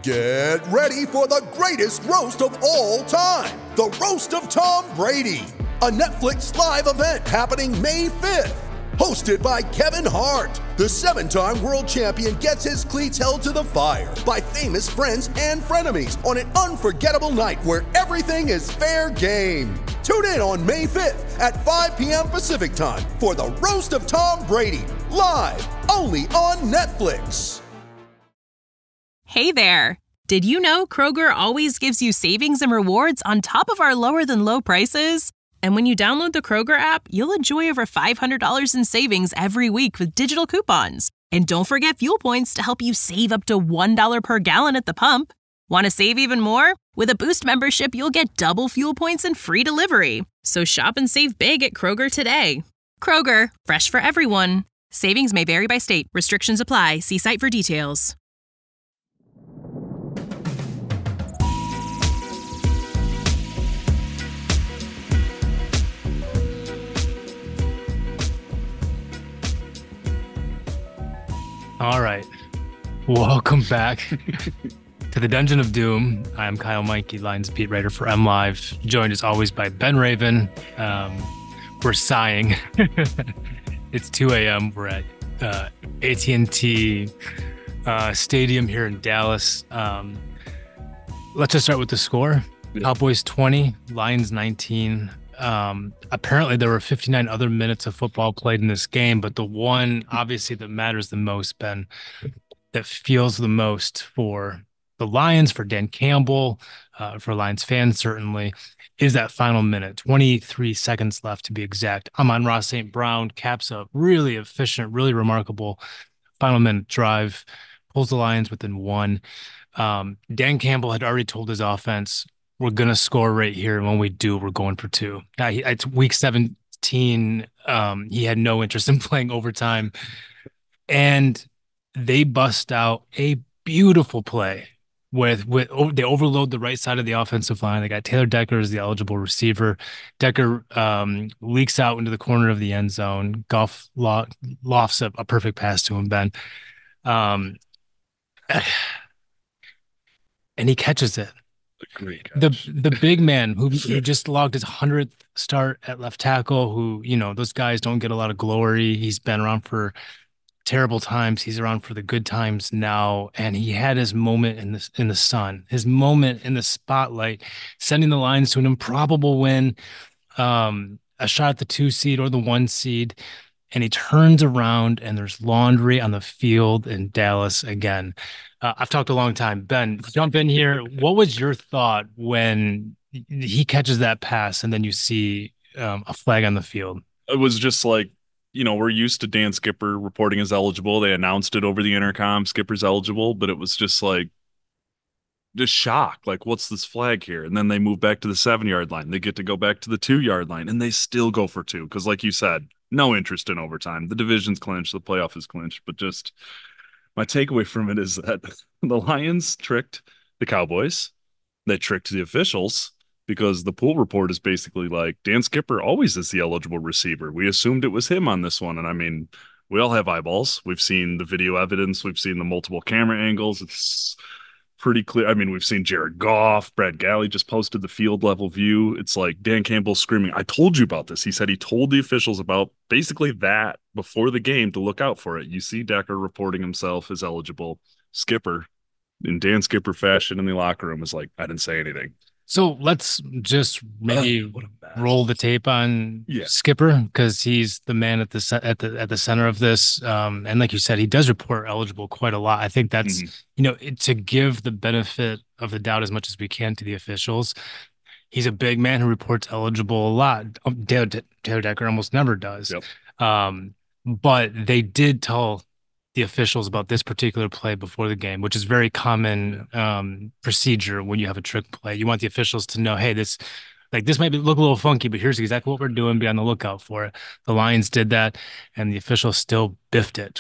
Get ready for the greatest roast of all time, the Roast of Tom Brady, a Netflix live event happening May 5th. Hosted by Kevin Hart, the 7-time world champion gets his cleats held to the fire by famous friends and frenemies on an unforgettable night where everything is fair game. Tune in on May 5th at 5 p.m. Pacific time for the Roast of Tom Brady, live only on Netflix. Hey there! Did you know Kroger always gives you savings and rewards on top of our lower-than-low prices? And when you download the Kroger app, you'll enjoy over $500 in savings every week with digital coupons. And don't forget fuel points to help you save up to $1 per gallon at the pump. Want to save even more? With a Boost membership, you'll get double fuel points and free delivery. So shop and save big at Kroger today. Kroger, fresh for everyone. Savings may vary by state. Restrictions apply. See site for details. All right. Welcome back to the Dungeon of Doom. I'm Kyle Meinke, Lions beat writer for MLive, joined as always by Ben Raven. We're sighing. It's 2 a.m. We're at AT&T Stadium here in Dallas. Let's just start with the score. Yeah. Cowboys 20, Lions 19. Apparently there were 59 other minutes of football played in this game, but the one obviously that matters the most, Ben, that feels the most for the Lions, for Dan Campbell, for Lions fans certainly, is that final minute. 23 seconds left to be exact. Amon-Ra St. Brown caps a really efficient, really remarkable final minute drive, pulls the Lions within one. Dan Campbell had already told his offense, we're going to score right here. And when we do, we're going for two. It's week 17. He had no interest in playing overtime. And they bust out a beautiful play with they overload the right side of the offensive line. They got Taylor Decker as the eligible receiver. Decker leaks out into the corner of the end zone. Goff lofts a perfect pass to him, Ben. And he catches it. Great catch. The big man who just logged his 100th start at left tackle, who, you know, those guys don't get a lot of glory. He's been around for terrible times. He's around for the good times now. And he had his moment in the sun, his moment in the spotlight, sending the Lions to an improbable win, a shot at the 2 seed or the 1 seed. And he turns around and there's laundry on the field in Dallas again. I've talked a long time. Ben, jump in here. What was your thought when he catches that pass and then you see a flag on the field? It was just like, you know, we're used to Dan Skipper reporting as eligible. They announced it over the intercom, Skipper's eligible, but it was just like, just shock. Like, what's this flag here? And then they move back to the 7-yard line. They get to go back to the 2-yard line and they still go for two. Because like you said, no interest in overtime. The division's clinched. The playoff is clinched. But just my takeaway from it is that the Lions tricked the Cowboys. They tricked the officials because the pool report is basically like Dan Skipper always is the eligible receiver. We assumed it was him on this one. And I mean, we all have eyeballs. We've seen the video evidence. We've seen the multiple camera angles. It's pretty clear. I mean, we've seen Jared Goff. Brad Galley just posted the field level view. It's like Dan Campbell screaming, I told you about this. He said he told the officials about basically that before the game to look out for it. You see Decker reporting himself as eligible. Skipper, in Dan Skipper fashion in the locker room, is like, I didn't say anything. So let's just maybe roll the tape on Skipper, because he's the man at the center of this. And like you said, he does report eligible quite a lot. I think that's, you know, to give the benefit of the doubt as much as we can to the officials. He's a big man who reports eligible a lot. Taylor Decker almost never does. Yep. But they did tell the officials about this particular play before the game, which is very common procedure when you have a trick play. You want the officials to know, hey, this might look a little funky, but here's exactly what we're doing. Be on the lookout for it. The Lions did that, and the officials still biffed it.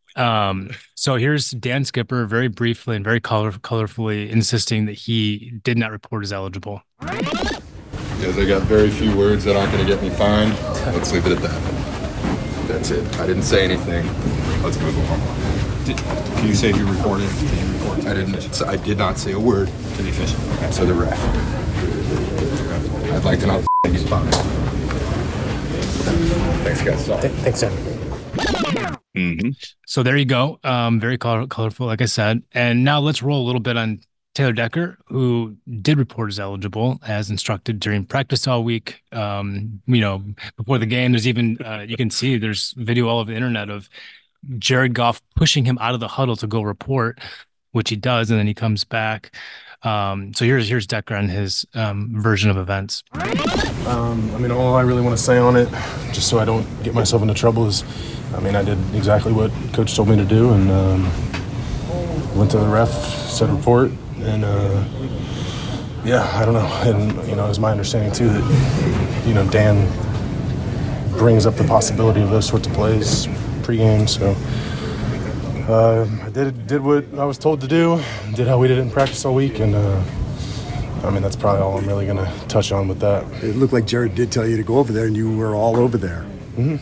So here's Dan Skipper very briefly and very colorfully insisting that he did not report as eligible. Because I got very few words that aren't going to get me fined. Let's leave it at that. That's it. I didn't say anything. Let's move on. Can you say who reported? Did you report? I did not say a word to the official. Okay. So the ref. I'd like to know. Thanks, guys. Thanks, Sam. Mm-hmm. So there you go. Very colorful, like I said. And now let's roll a little bit on Taylor Decker, who did report as eligible as instructed during practice all week. Before the game, there's even, you can see there's video all over the internet of Jared Goff pushing him out of the huddle to go report, which he does, and then he comes back. So here's Decker on his version of events. All I really want to say on it, just so I don't get myself into trouble, is, I did exactly what Coach told me to do, and went to the ref, said report, and I don't know. And it was my understanding too that Dan brings up the possibility of those sorts of plays pregame. So I did what I was told to do, did how we did it in practice all week, and that's probably all I'm really going to touch on with that. It looked like Jared did tell you to go over there, and you were all over there. Mm-hmm.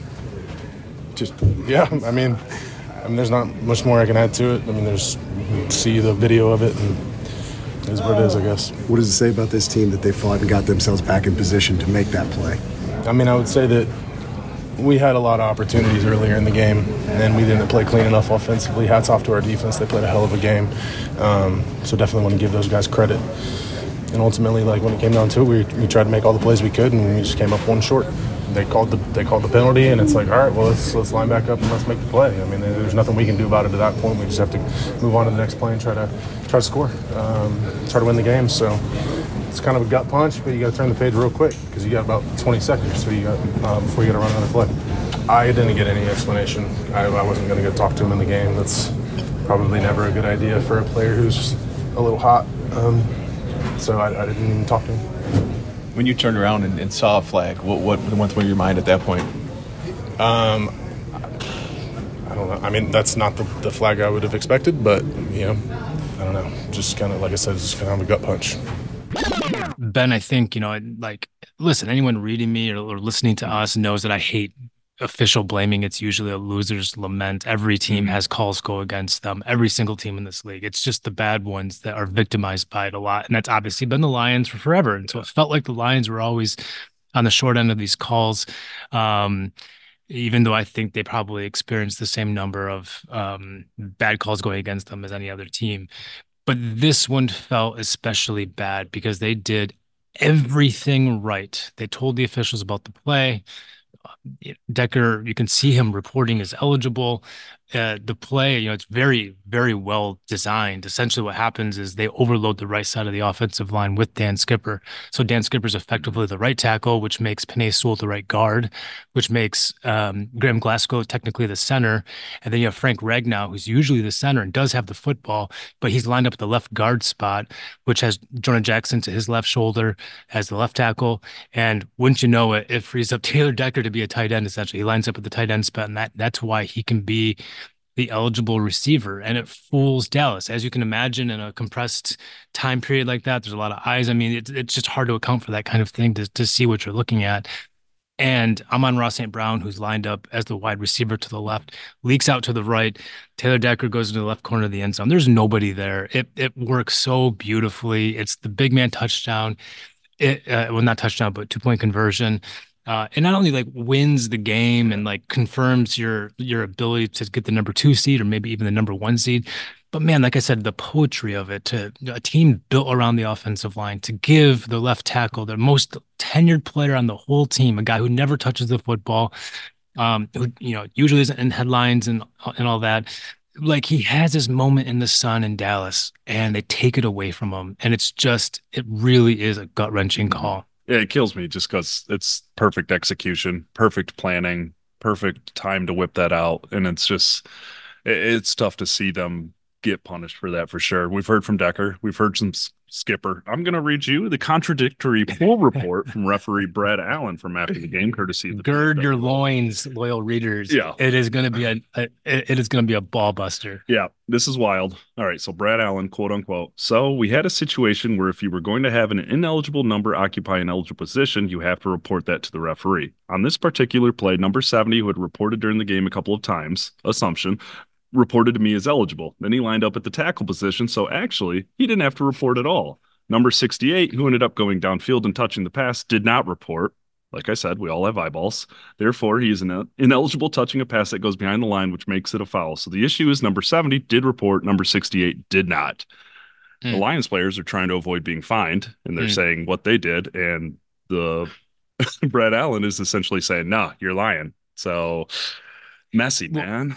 There's not much more I can add to it. You can see the video of it, and it is what it is, I guess. What does it say about this team that they fought and got themselves back in position to make that play? I would say that we had a lot of opportunities earlier in the game, and we didn't play clean enough offensively. Hats off to our defense. They played a hell of a game. So definitely want to give those guys credit. And ultimately, when it came down to it, we tried to make all the plays we could, and we just came up one short. They called the penalty, and it's like, all right, well, let's line back up and let's make the play. There's nothing we can do about it at that point. We just have to move on to the next play and try to score, try to win the game. So it's kind of a gut punch, but you got to turn the page real quick because you got about 20 seconds before you got to run another play. I didn't get any explanation. I wasn't going to go talk to him in the game. That's probably never a good idea for a player who's a little hot. So I didn't even talk to him. When you turned around and saw a flag, what went through your mind at that point? I don't know. That's not the flag I would have expected, but, I don't know. Just kind of, like I said, just kind of a gut punch. Ben, I think, listen, anyone reading me or listening to us knows that I hate official blaming. It's usually a loser's lament. Every team has calls go against them. Every single team in this league. It's just the bad ones that are victimized by it a lot. And that's obviously been the Lions for forever. And so it felt like the Lions were always on the short end of these calls. Even though I think they probably experienced the same number of bad calls going against them as any other team. But this one felt especially bad because they did everything right. They told the officials about the play. Decker, you can see him reporting as eligible. The play, it's very, very well designed. Essentially what happens is they overload the right side of the offensive line with Dan Skipper. So Dan Skipper's effectively the right tackle, which makes Penei Sewell the right guard, which makes Graham Glasgow technically the center. And then you have Frank Ragnow, who's usually the center and does have the football, but he's lined up at the left guard spot, which has Jonah Jackson to his left shoulder as the left tackle. And wouldn't you know it, it frees up Taylor Decker to be a tight end, essentially. He lines up at the tight end spot, and that's why he can be the eligible receiver, and it fools Dallas. As you can imagine, in a compressed time period like that, there's a lot of eyes. It's just hard to account for that kind of thing to see what you're looking at. And Amon-Ra St. Brown, who's lined up as the wide receiver to the left, leaks out to the right. Taylor Decker goes into the left corner of the end zone. There's nobody there. It works so beautifully. It's the big man touchdown. Not touchdown, but 2-point conversion. And not only wins the game and confirms your ability to get the number 2 seed or maybe even the number 1 seed, but man, like I said, the poetry of it, to a team built around the offensive line, to give the left tackle, the most tenured player on the whole team, a guy who never touches the football, who usually isn't in headlines and all that. He has his moment in the sun in Dallas, and they take it away from him, and it really is a gut-wrenching call. Yeah, it kills me just because it's perfect execution, perfect planning, perfect time to whip that out. And it's tough to see them get punished for that for sure. We've heard from Decker. We've heard from Skipper. I'm going to read you the contradictory full report from referee Brad Allen from after the game, courtesy of the Gird your loins, loyal readers. Yeah. It is going to be a ball buster. Yeah, this is wild. All right, so Brad Allen, quote unquote. So we had a situation where if you were going to have an ineligible number occupy an eligible position, you have to report that to the referee. On this particular play, number 70, who had reported during the game a couple of times, assumption, reported to me as eligible. Then he lined up at the tackle position, so actually he didn't have to report at all. Number 68, who ended up going downfield and touching the pass, did not report. Like I said, we all have eyeballs. Therefore, he is ineligible touching a pass that goes behind the line, which makes it a foul. So the issue is number 70 did report, number 68 did not. The Lions players are trying to avoid being fined, and they're saying what they did, and the Brad Allen is essentially saying, "Nah, you're lying." So messy, man.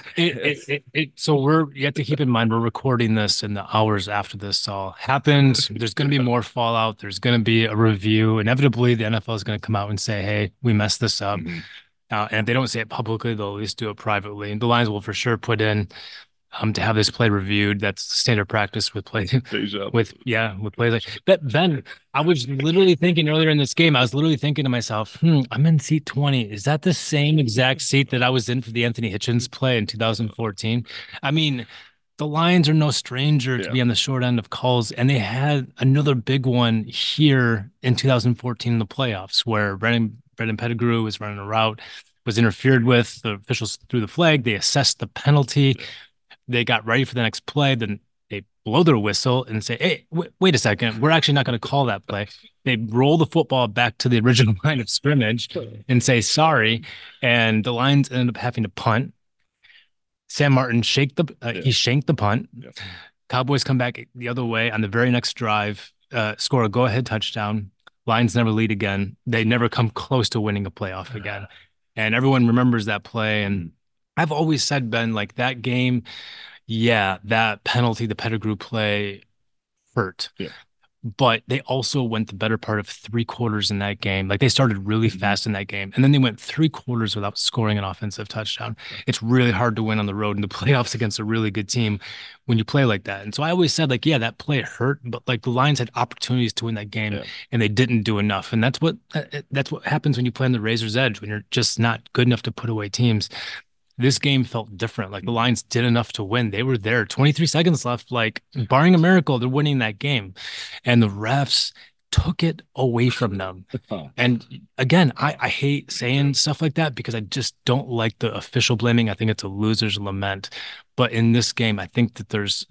So you have to keep in mind we're recording this in the hours after this all happened. There's going to be more fallout. There's going to be a review. Inevitably, the NFL is going to come out and say, "Hey, we messed this up." And if they don't say it publicly, they'll at least do it privately. And the Lions will for sure put in to have this play reviewed. That's standard practice with play with plays like that. Ben, I was literally thinking earlier in this game, I was literally thinking to myself, I'm in seat 20. Is that the same exact seat that I was in for the Anthony Hitchens play in 2014? I mean, the Lions are no stranger to be on the short end of calls, and they had another big one here in 2014 in the playoffs where Brendan Pettigrew was running a route, was interfered with. The officials threw the flag. They assessed the penalty. They got ready for the next play. Then they blow their whistle and say, "Hey, wait a second. We're actually not going to call that play." They roll the football back to the original line of scrimmage and say sorry. And the Lions ended up having to punt. Sam Martin shanked the punt. Cowboys come back the other way on the very next drive, score a go-ahead touchdown. Lions never lead again. They never come close to winning a playoff again. And everyone remembers that play. And I've always said, Ben, like that game, that penalty, the Pettigrew play hurt. But they also went the better part of 3 quarters in that game. Like they started really fast in that game. And then they went 3 quarters without scoring an offensive touchdown. It's really hard to win on the road in the playoffs against a really good team when you play like that. And so I always said, like, that play hurt, but like the Lions had opportunities to win that game and they didn't do enough. And that's what happens when you play on the razor's edge, when you're just not good enough to put away teams. This game felt different. Like the Lions did enough to win. They were there. 23 seconds left. Like barring a miracle, they're winning that game. And the refs took it away from them. And again, I hate saying stuff like that because I just don't like the official blaming. I think it's a loser's lament. But in this game, I think that there's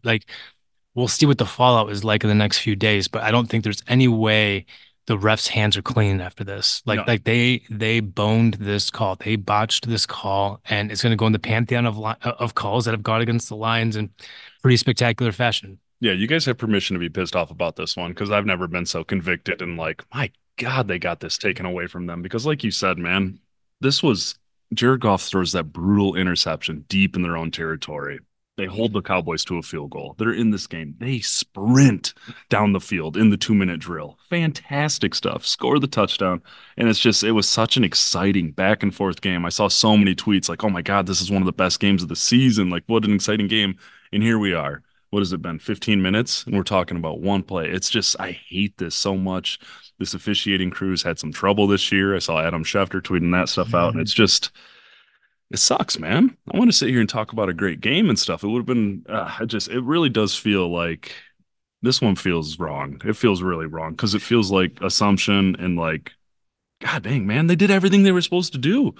we'll see what the fallout is like in the next few days, but I don't think there's any way the refs' hands are clean after this. Like they boned this call. They botched this call, and it's going to go in the pantheon of calls that have gone against the Lions in pretty spectacular fashion. Yeah, you guys have permission to be pissed off about this one because I've never been so convicted and like, my God, they got this taken away from them. Because like you said, man, this was Jared Goff throws that brutal interception deep in their own territory. They hold the Cowboys to a field goal. They're in this game. They sprint down the field in the 2-minute drill. Fantastic stuff. Score the touchdown. And it was such an exciting back and forth game. I saw so many tweets like, oh my God, this is one of the best games of the season. Like, what an exciting game. And here we are. What has it been? 15 minutes? And we're talking about one play. It's just, I hate this so much. This officiating crew's had some trouble this year. I saw Adam Schefter tweeting that stuff out. And it's just, it sucks, man. I want to sit here and talk about a great game and stuff. It would have been, it really does feel like this one feels wrong. It feels really wrong because it feels like assumption and like, God dang, man, they did everything they were supposed to do.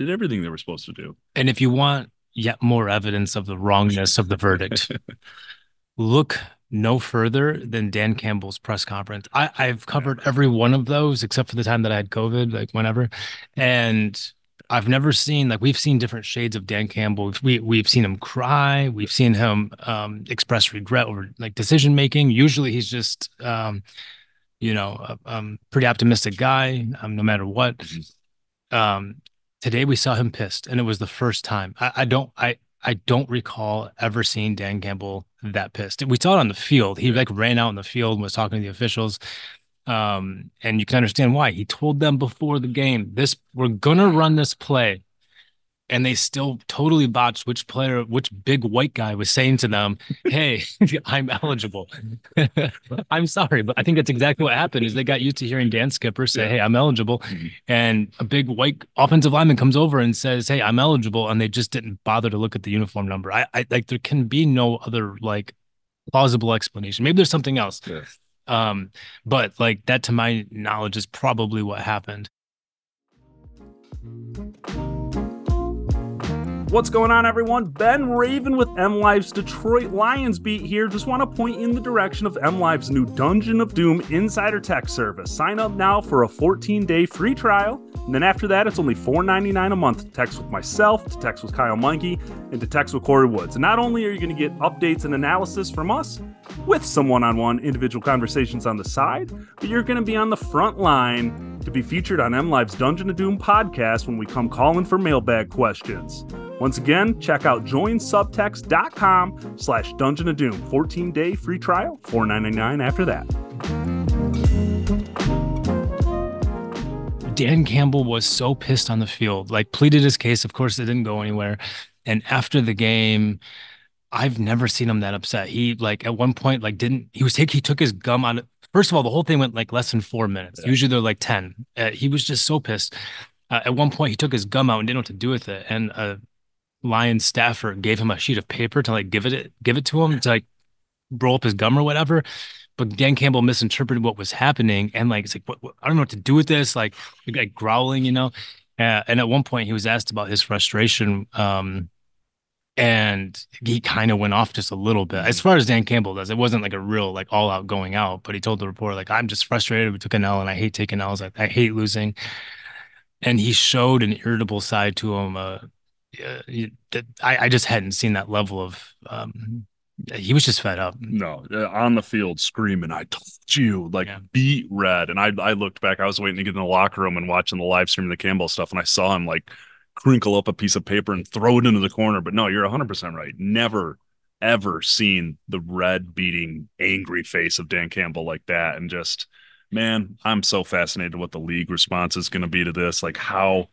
And if you want yet more evidence of the wrongness of the verdict, look no further than Dan Campbell's press conference. I've covered every one of those except for the time that I had COVID, like whenever. And I've never seen, like, we've seen different shades of Dan Campbell. We've seen him cry. We've seen him express regret over like decision making. Usually he's just, pretty optimistic guy, no matter what. Today we saw him pissed, and it was the first time. I don't recall ever seeing Dan Campbell that pissed. We saw it on the field. He ran out in the field and was talking to the officials. And you can understand why. He told them before the game, we're gonna run this play, and they still totally botched which big white guy was saying to them, "Hey, I'm eligible." I'm sorry, but I think that's exactly what happened. Is they got used to hearing Dan Skipper say, "Hey, I'm eligible," and a big white offensive lineman comes over and says, "Hey, I'm eligible," and they just didn't bother to look at the uniform number. I like there can be no other like plausible explanation. Maybe there's something else. Yeah. But like that, to my knowledge, is probably what happened. What's going on, everyone? Ben Raven with MLive's Detroit Lions beat here. Just want to point you in the direction of MLive's new Dungeon of Doom Insider Tech service. Sign up now for a 14-day free trial, and then after that, it's only $4.99 a month to text with myself, to text with Kyle Meinke, and to text with Corey Woods. And not only are you going to get updates and analysis from us, with some one-on-one individual conversations on the side, but you're going to be on the front line to be featured on MLive's Dungeon of Doom podcast when we come calling for mailbag questions. Once again, check out joinsubtext.com/Dungeon of Doom. 14-day free trial, $4.99 after that. Dan Campbell was so pissed on the field, like pleaded his case. Of course, it didn't go anywhere. And after the game, I've never seen him that upset. He like at one point like he took his gum out. First of all, the whole thing went like less than 4 minutes. Yeah. Usually they're like 10. He was just so pissed. At one point, he took his gum out and didn't know what to do with it. And Lions staffer gave him a sheet of paper to like give it to him to like roll up his gum or whatever. But Dan Campbell misinterpreted what was happening and like it's like what I don't know what to do with this, like growling, you know. And at one point he was asked about his frustration, and he kind of went off just a little bit. As far as Dan Campbell does, it wasn't like a real like all out going out, but he told the reporter like I'm just frustrated. We took an L and I hate taking L's. I hate losing. And he showed an irritable side to him. I just hadn't seen that level of. He was just fed up. No, on the field screaming, "I told you!" Like beat red. And I looked back. I was waiting to get in the locker room and watching the live stream of the Campbell stuff, and I saw him like crinkle up a piece of paper and throw it into the corner. But no, you're 100% right. Never, ever seen the red beating angry face of Dan Campbell like that. And just, man, I'm so fascinated what the league response is going to be to this. Like how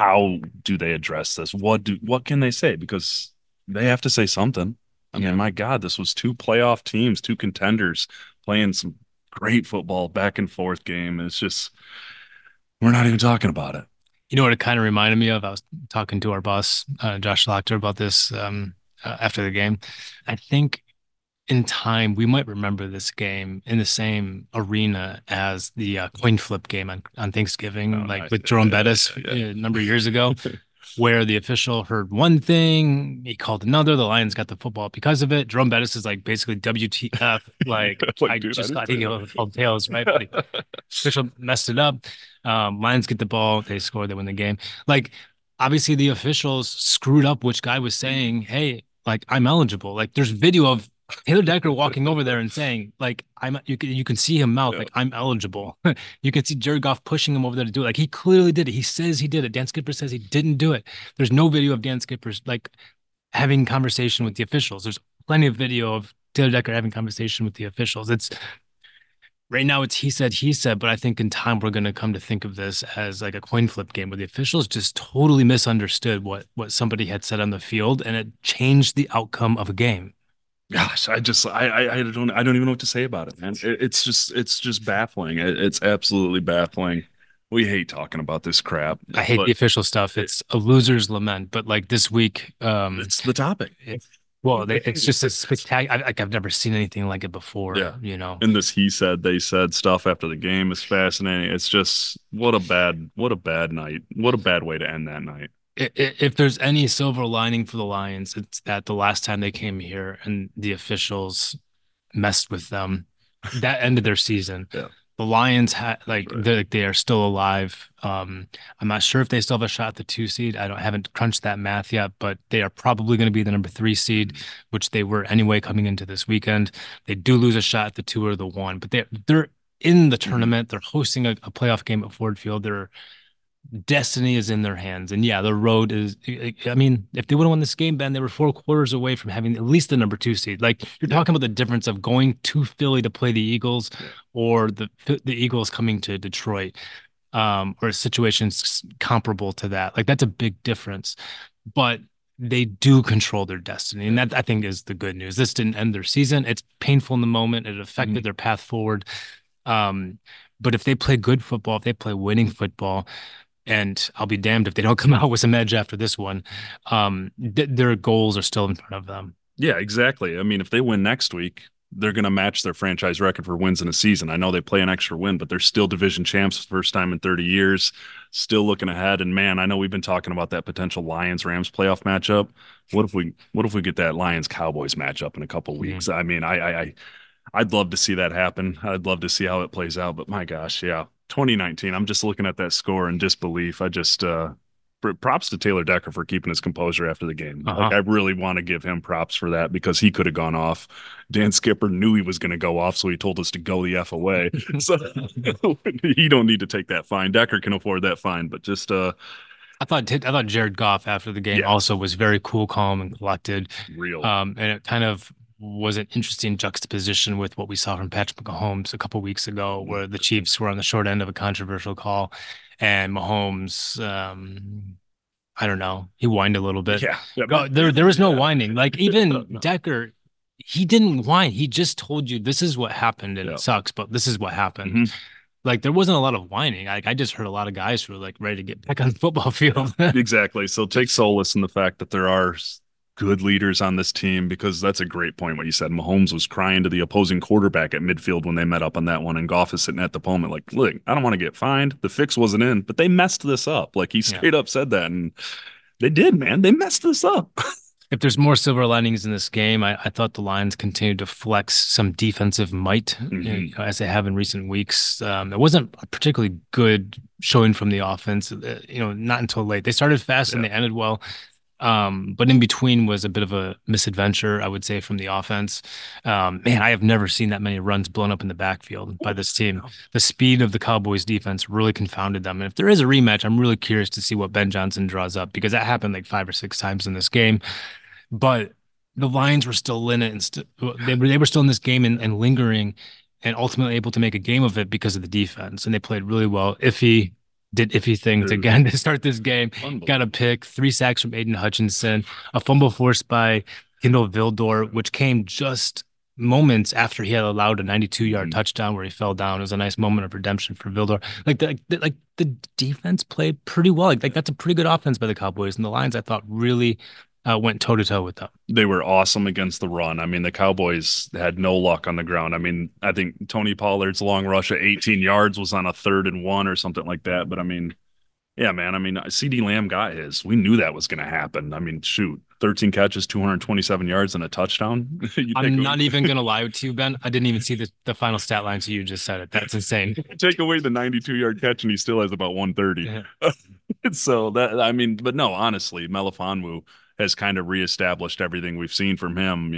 do they address this? What can they say? Because they have to say something. I mean, my God, this was 2 playoff teams, 2 contenders playing some great football back and forth game. It's just, we're not even talking about it. You know what it kind of reminded me of? I was talking to our boss, Josh Lochter, about this after the game. I think in time, we might remember this game in the same arena as the coin flip game on Thanksgiving, with Jerome Bettis a number of years ago, where the official heard one thing, he called another, the Lions got the football because of it. Jerome Bettis is like basically WTF, like I think it was called tails, right? But the official messed it up. Lions get the ball, they score, they win the game. Like, obviously the officials screwed up which guy was saying, hey, like, I'm eligible. Like, there's video of Taylor Decker walking over there and saying, like, you can see him mouth, like, I'm eligible. You can see Jared Goff pushing him over there to do it. Like, he clearly did it. He says he did it. Dan Skipper says he didn't do it. There's no video of Dan Skipper's, like, having conversation with the officials. There's plenty of video of Taylor Decker having conversation with the officials. Right now it's he said, but I think in time we're going to come to think of this as like a coin flip game where the officials just totally misunderstood what somebody had said on the field, and it changed the outcome of a game. Gosh, I don't even know what to say about it, man. It's just baffling. It's absolutely baffling. We hate talking about this crap. I hate the official stuff. It's a loser's lament, but like this week, it's the topic. It's just a spectacular. I've never seen anything like it before. Yeah, you know. And this he said, they said stuff after the game is fascinating. It's just what a bad night. What a bad way to end that night. If there's any silver lining for the Lions, it's that the last time they came here and the officials messed with them, that ended their season. Yeah. The Lions they are still alive. I'm not sure if they still have a shot at the 2 seed. I haven't crunched that math yet, but they are probably going to be the number 3 seed, which they were anyway coming into this weekend. They do lose a shot at the 2 or the 1, but they're in the tournament. They're hosting a playoff game at Ford Field. Their destiny is in their hands. And yeah, the road is, I mean, if they would have won this game, Ben, they were 4 quarters away from having at least the number 2 seed. Like, you're talking about the difference of going to Philly to play the Eagles or the Eagles coming to Detroit, or situations comparable to that. Like, that's a big difference, but they do control their destiny. And that, I think, is the good news. This didn't end their season. It's painful in the moment. It affected their path forward. But if they play good football, if they play winning football, and I'll be damned if they don't come out with some edge after this one, their goals are still in front of them. Yeah, exactly. I mean, if they win next week, they're going to match their franchise record for wins in a season. I know they play an extra win, but they're still division champs for the first time in 30 years, still looking ahead. And man, I know we've been talking about that potential Lions-Rams playoff matchup. What if we get that Lions-Cowboys matchup in a couple weeks? I mean, I'd love to see that happen. I'd love to see how it plays out, but my gosh, yeah. 2019, I'm just looking at that score in disbelief. I just props to Taylor Decker for keeping his composure after the game. Like, I really want to give him props for that because he could have gone off. Dan Skipper knew he was going to go off, so he told us to go the F away. So he don't need to take that fine. Decker can afford that fine, but just I thought Jared Goff after the game also was very cool, calm, and collected. Real. And it kind of was an interesting juxtaposition with what we saw from Patrick Mahomes a couple weeks ago, where the Chiefs were on the short end of a controversial call, and Mahomes, I don't know, he whined a little bit. Yeah. There was no whining. Like even Decker, he didn't whine. He just told you this is what happened and it sucks, but this is what happened. Like there wasn't a lot of whining. Like I just heard a lot of guys who were like ready to get back on the football field. Exactly. So take solace in the fact that there are good leaders on this team, because that's a great point what you said. Mahomes was crying to the opposing quarterback at midfield when they met up on that one, and Goff is sitting at the podium like, look, I don't want to get fined. The fix wasn't in, but they messed this up. Like he straight up said that, and they did, man. They messed this up. If there's more silver linings in this game, I thought the Lions continued to flex some defensive might, as they have in recent weeks. It wasn't a particularly good showing from the offense, not until late. They started fast and they ended well. But in between was a bit of a misadventure, I would say, from the offense. Man, I have never seen that many runs blown up in the backfield by this team. The speed of the Cowboys defense really confounded them. And if there is a rematch, I'm really curious to see what Ben Johnson draws up, because that happened like 5 or 6 times in this game. But the Lions were still in it, and they were still in this game and lingering, and ultimately able to make a game of it because of the defense. And they played really well. Iffy did iffy things again to start this game. Got a pick, 3 sacks from Aiden Hutchinson, a fumble forced by Kindle Vildor, which came just moments after he had allowed a 92-yard touchdown where he fell down. It was a nice moment of redemption for Vildor. Like the defense played pretty well. Like that's a pretty good offense by the Cowboys, and the Lions, I thought, really went toe-to-toe with them. They were awesome against the run. I mean, the Cowboys had no luck on the ground. I mean, I think Tony Pollard's long rush at 18 yards was on a 3rd and 1 or something like that. But I mean, yeah, man, I mean, CeeDee Lamb got his. We knew that was going to happen. I mean, shoot, 13 catches, 227 yards, and a touchdown. I'm not even going to lie to you, Ben. I didn't even see the final stat line, so you just said it. That's insane. Take away the 92-yard catch, and he still has about 130. Yeah. So that, I mean, but no, honestly, Melifonwu has kind of reestablished everything we've seen from him.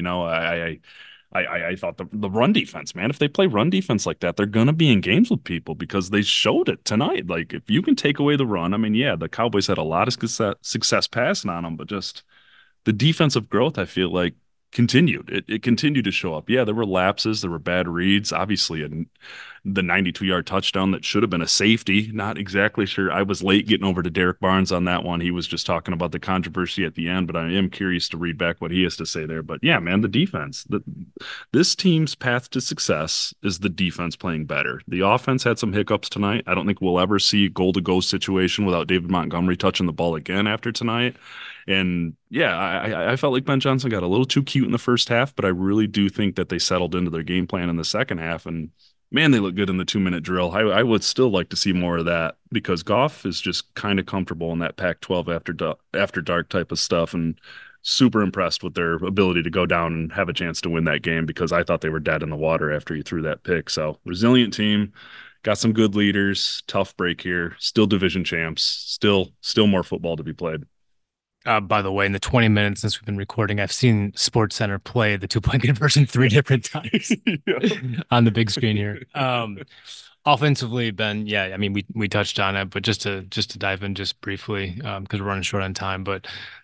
I thought the run defense, man, if they play run defense like that, they're going to be in games with people, because they showed it tonight. Like if you can take away the run, I mean, yeah, the Cowboys had a lot of success passing on them, but just the defensive growth, I feel like, continued. It continued to show up. Yeah, there were lapses, there were bad reads, obviously, and the 92-yard touchdown that should have been a safety. Not exactly sure. I was late getting over to Derek Barnes on that one. He was just talking about the controversy at the end, but I am curious to read back what he has to say there. But yeah, man, the defense. This team's path to success is the defense playing better. The offense had some hiccups tonight. I don't think we'll ever see a goal-to-go situation without David Montgomery touching the ball again after tonight. And yeah, I felt like Ben Johnson got a little too cute in the first half, but I really do think that they settled into their game plan in the second half. And man, they look good in the 2-minute drill. I would still like to see more of that, because Goff is just kind of comfortable in that Pac-12 after dark type of stuff, and super impressed with their ability to go down and have a chance to win that game, because I thought they were dead in the water after he threw that pick. So resilient team, got some good leaders, tough break here, still division champs, still more football to be played. By the way, in the 20 minutes since we've been recording, I've seen SportsCenter play the 2-point conversion 3 different times on the big screen here. Offensively, Ben, yeah, I mean, we touched on it, but just to dive in just briefly, because we're running short on time. But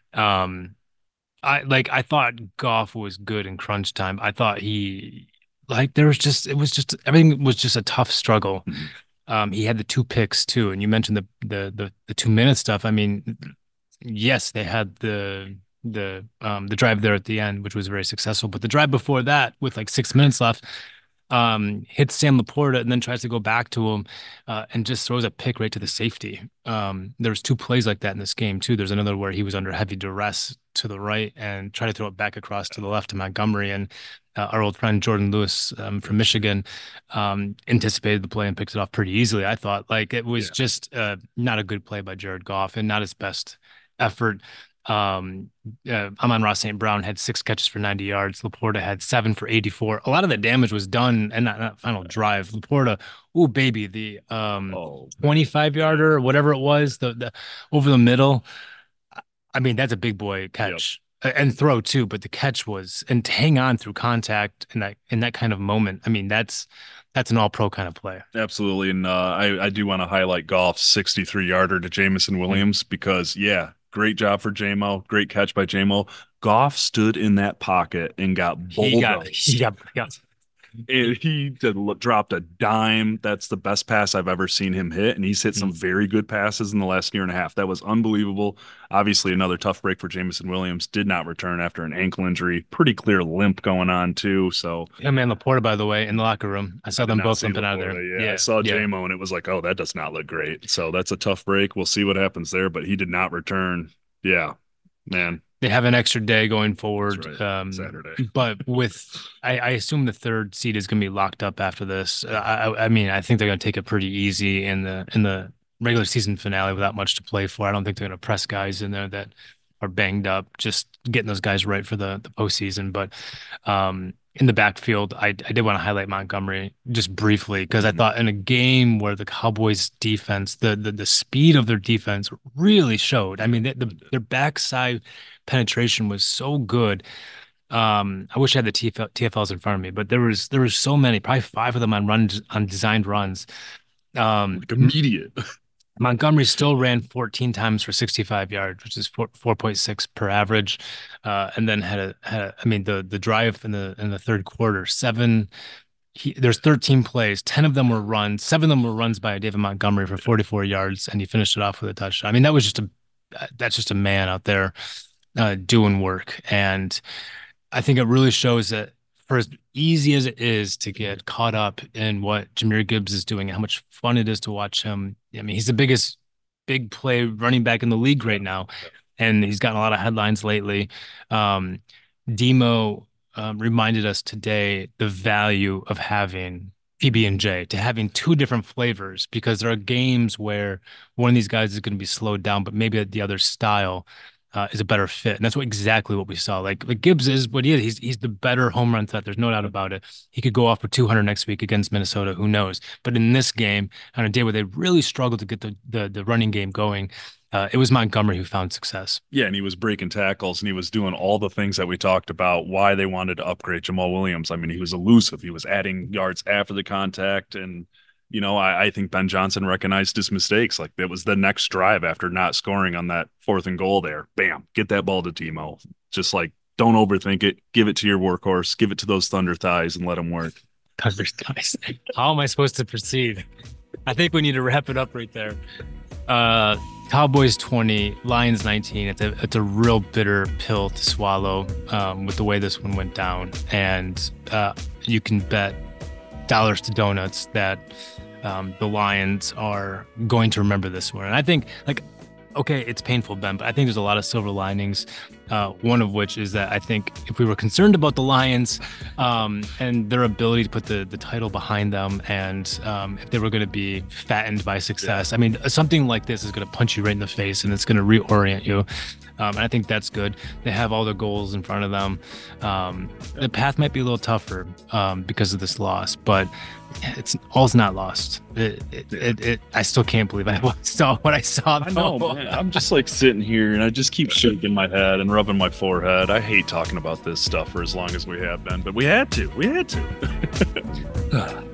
I thought Goff was good in crunch time. I thought everything was just a tough struggle. He had the 2 picks too, and you mentioned the 2-minute stuff. I mean, yes, they had the drive there at the end, which was very successful. But the drive before that, with like 6 minutes left, hits Sam Laporta and then tries to go back to him and just throws a pick right to the safety. There's 2 plays like that in this game too. There's another where he was under heavy duress to the right and tried to throw it back across to the left to Montgomery. And our old friend Jordan Lewis from Michigan anticipated the play and picked it off pretty easily. I thought it was just not a good play by Jared Goff and not his best effort. Amon-Ra St. Brown had 6 catches for 90 yards. Laporta had 7 for 84. A lot of the damage was done in that final drive. Laporta, the 25-yarder or whatever it was, the over the middle. I mean, that's a big boy catch. And throw too, but the catch was, and to hang on through contact in that kind of moment. I mean, that's an all-pro kind of play. Absolutely, and I do want to highlight Goff's 63-yarder to Jameson Williams because great job for JMO, great catch by JMO. Goff stood in that pocket and got bulldozed. He dropped a dime. That's the best pass I've ever seen him hit, and he's hit some very good passes in the last year and a half. That was unbelievable. Obviously, another tough break for Jameson Williams. Did not return after an ankle injury. Pretty clear limp going on, too. So him and Laporta, by the way, in the locker room. I saw them both limping out of there. Yeah, I saw JMO, and it was like, oh, that does not look great. So that's a tough break. We'll see what happens there, but he did not return. Yeah, man. They have an extra day going forward. Right. Saturday. But I assume the 3rd seed is going to be locked up after this. I mean, I think they're going to take it pretty easy in the regular season finale without much to play for. I don't think they're going to press guys in there that are banged up, just getting those guys right for the postseason. But in the backfield, I did want to highlight Montgomery just briefly because I thought in a game where the Cowboys defense, the speed of their defense really showed. I mean, their backside penetration was so good. I wish I had the TFLs in front of me, but there was so many, probably 5 of them on designed runs. Immediate. Montgomery still ran 14 times for 65 yards, which is 4.6 per average, and then had the drive in the 3rd quarter, 7. There's 13 plays, 10 of them were runs, 7 of them were runs by David Montgomery for 44 yards, and he finished it off with a touchdown. I mean, that's just a man out there doing work, and I think it really shows that for as easy as it is to get caught up in what Jahmyr Gibbs is doing and how much fun it is to watch him. I mean, he's the biggest big play running back in the league right now, and he's gotten a lot of headlines lately. Demo reminded us today the value of having PB&J, to having 2 different flavors, because there are games where one of these guys is going to be slowed down, but maybe the other style is a better fit. And that's exactly what we saw. Like Gibbs is what he is. He's the better home run threat. There's no doubt about it. He could go off for 200 next week against Minnesota. Who knows? But in this game, on a day where they really struggled to get the running game going, it was Montgomery who found success. Yeah, and he was breaking tackles, and he was doing all the things that we talked about, why they wanted to upgrade Jamal Williams. I mean, he was elusive. He was adding yards after the contact, and I think Ben Johnson recognized his mistakes. Like, it was the next drive after not scoring on that 4th and goal there. Bam, get that ball to Timo. Just don't overthink it. Give it to your workhorse. Give it to those thunder thighs and let them work. Thunder thighs. How am I supposed to proceed? I think we need to wrap it up right there. Cowboys 20, Lions 19. It's a real bitter pill to swallow with the way this one went down. And you can bet dollars to donuts that the Lions are going to remember this one. And I think, okay, it's painful, Ben, but I think there's a lot of silver linings. One of which is that I think if we were concerned about the Lions and their ability to put the title behind them, and if they were going to be fattened by success, I mean, something like this is going to punch you right in the face, and it's going to reorient you. And I think that's good. They have all their goals in front of them. The path might be a little tougher because of this loss, but all's not lost. I still can't believe I saw what I saw. I know, man. I'm just sitting here and I just keep shaking my head and rubbing my forehead. I hate talking about this stuff for as long as we have been, but we had to.